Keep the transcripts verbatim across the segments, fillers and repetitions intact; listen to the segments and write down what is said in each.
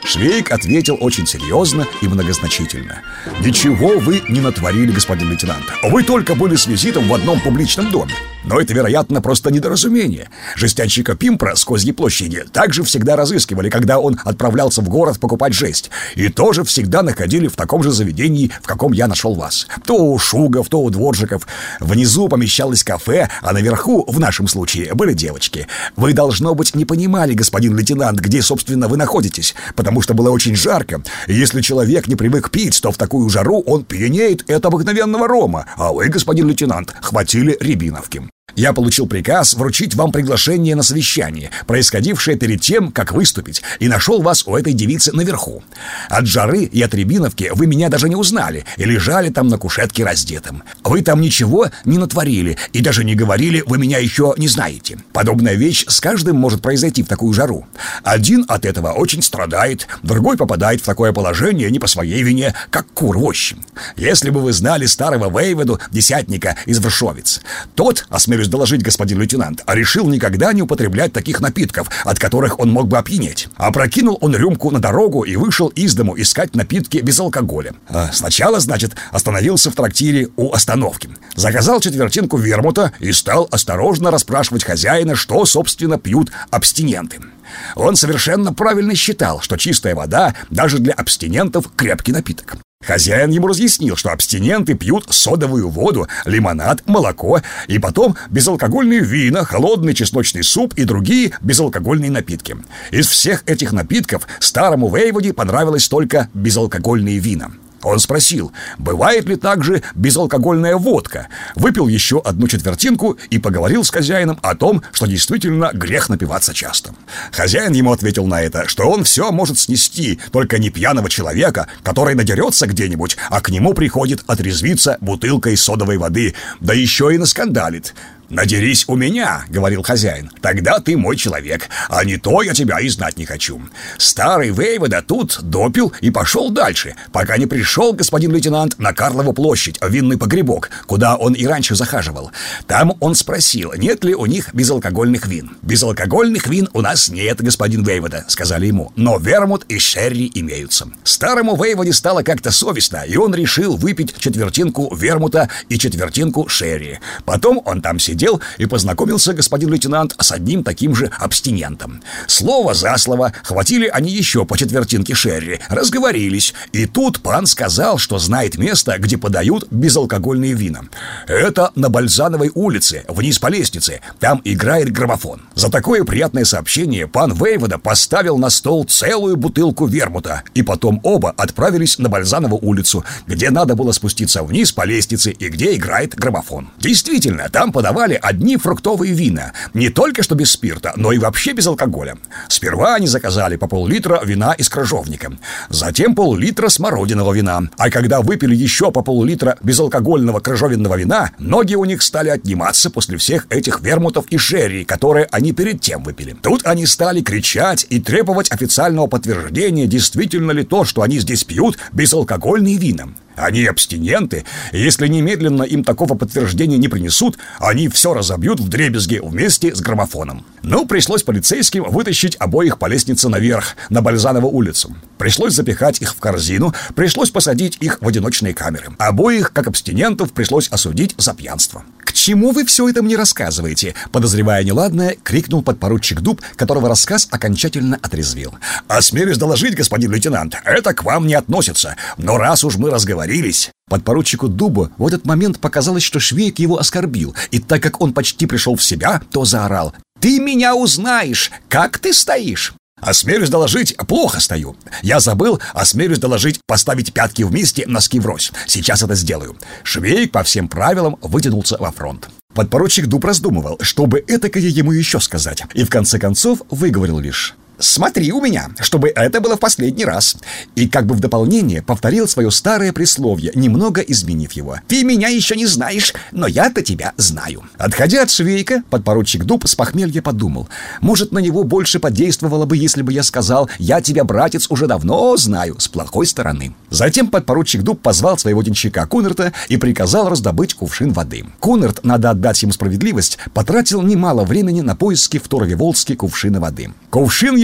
Швейк ответил очень серьезно и многозначительно: «Ничего вы не натворили, господин лейтенант. Вы только были с визитом в одном публичном доме. Но это, вероятно, просто недоразумение. Жестянщика Пимпра с Козьей площади также всегда разыскивали, когда он отправлялся в город покупать жесть. И тоже всегда находили в таком же заведении, в каком я нашел вас. То у Шугов, то у Дворжиков. Внизу помещалось кафе, а наверху, в нашем случае, были девочки. Вы, должно быть, не понимали, господин лейтенант, где, собственно, вы находитесь, потому что было очень жарко. И если человек не привык пить, то в такую жару он пьянеет от обыкновенного рома, а вы, господин лейтенант, хватили рябиновки. Я получил приказ вручить вам приглашение на совещание, происходившее перед тем, как выступить, и нашел вас у этой девицы наверху. От жары и от рябиновки вы меня даже не узнали и лежали там на кушетке раздетым. Вы там ничего не натворили и даже не говорили: вы меня еще не знаете. Подобная вещь с каждым может произойти в такую жару. Один от этого очень страдает, другой попадает в такое положение не по своей вине, как кур в ощи. Если бы вы знали старого воеводу, десятника из Вршовец, тот, осмелюсь доложить, господин лейтенант, а решил никогда не употреблять таких напитков, от которых он мог бы опьянеть. Опрокинул он рюмку на дорогу и вышел из дому искать напитки без алкоголя. А сначала, значит, остановился в трактире у остановки, заказал четвертинку вермута и стал осторожно расспрашивать хозяина, что, собственно, пьют абстиненты. Он совершенно правильно считал, что чистая вода даже для абстинентов крепкий напиток. Хозяин ему разъяснил, что абстиненты пьют содовую воду, лимонад, молоко и потом безалкогольные вина, холодный чесночный суп и другие безалкогольные напитки. Из всех этих напитков старому воеводе понравилось только безалкогольные вина. Он спросил, бывает ли также безалкогольная водка, выпил еще одну четвертинку и поговорил с хозяином о том, что действительно грех напиваться часто. Хозяин ему ответил на это, что он все может снести, только не пьяного человека, который надерется где-нибудь, а к нему приходит отрезвиться бутылкой содовой воды, да еще и наскандалит. «Надерись у меня», — говорил хозяин, — «тогда ты мой человек, а не то я тебя и знать не хочу». Старый воевода тут допил и пошел дальше, пока не пришел господин лейтенант на Карлову площадь, в винный погребок, куда он и раньше захаживал. Там он спросил, нет ли у них безалкогольных вин. «Безалкогольных вин у нас нет, господин воевода», — сказали ему, «но вермут и шерри имеются». Старому воеводе стало как-то совестно, и он решил выпить четвертинку вермута и четвертинку шерри. Потом он там сидел Сидел и познакомился, господин лейтенант, с одним таким же абстинентом. Слово за слово, хватили они еще по четвертинке шерри, разговорились, и тут пан сказал, что знает место, где подают безалкогольные вина. Это на Бальзановой улице, вниз по лестнице, там играет граммофон. За такое приятное сообщение пан воевода поставил на стол целую бутылку вермута, и потом оба отправились на Бальзанову улицу, где надо было спуститься вниз по лестнице и где играет граммофон. Действительно, там подавали одни фруктовые вина, не только что без спирта, но и вообще без алкоголя. Сперва они заказали по пол-литра вина из крыжовника, затем пол-литра смородиного вина, а когда выпили еще по пол-литра безалкогольного крыжовенного вина, ноги у них стали отниматься после всех этих вермутов и шерри, которые они перед тем выпили. Тут они стали кричать и требовать официального подтверждения, действительно ли то, что они здесь пьют, безалкогольные вина. Они абстиненты, и если немедленно им такого подтверждения не принесут, они все разобьют вдребезги вместе с граммофоном. Ну, пришлось полицейским вытащить обоих по лестнице наверх, на Бальзанову улицу. Пришлось запихать их в корзину, пришлось посадить их в одиночные камеры. Обоих, как абстинентов, пришлось осудить за пьянство. «К чему вы все это мне рассказываете?» Подозревая неладное, крикнул подпоручик Дуб, которого рассказ окончательно отрезвил. «Осмелюсь доложить, господин лейтенант, это к вам не относится, но раз уж мы разговорились...» Подпоручику Дубу в этот момент показалось, что Швейк его оскорбил, и так как он почти пришел в себя, то заорал: «Ты меня узнаешь! Как ты стоишь?» «Осмелюсь доложить, плохо стою. Я забыл, осмелюсь доложить, поставить пятки вместе, носки врозь. Сейчас это сделаю». Швейк по всем правилам вытянулся во фронт. Подпоручик Дуб раздумывал, чтобы этакое ему еще сказать, и в конце концов выговорил лишь: «Смотри у меня, чтобы это было в последний раз». И как бы в дополнение повторил свое старое присловие, немного изменив его: «Ты меня еще не знаешь, но я-то тебя знаю». Отходя от Швейка, подпоручик Дуб с похмелья подумал: может, на него больше подействовало бы, если бы я сказал: «Я тебя, братец, уже давно знаю», с плохой стороны. Затем подпоручик Дуб позвал своего денщика Кунерта и приказал раздобыть кувшин воды. Кунерт, надо отдать ему справедливость, потратил немало времени на поиски в Торове-Волске кувшина воды. Кувшин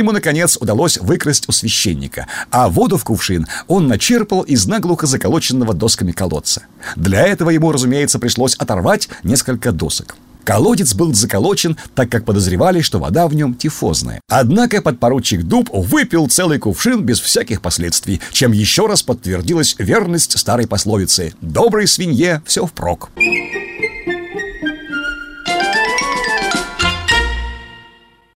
ему, наконец, удалось выкрасть у священника, а воду в кувшин он начерпал из наглухо заколоченного досками колодца. Для этого ему, разумеется, пришлось оторвать несколько досок. Колодец был заколочен, так как подозревали, что вода в нем тифозная. Однако подпоручик Дуб выпил целый кувшин без всяких последствий, чем еще раз подтвердилась верность старой пословицы «доброй свинье все впрок».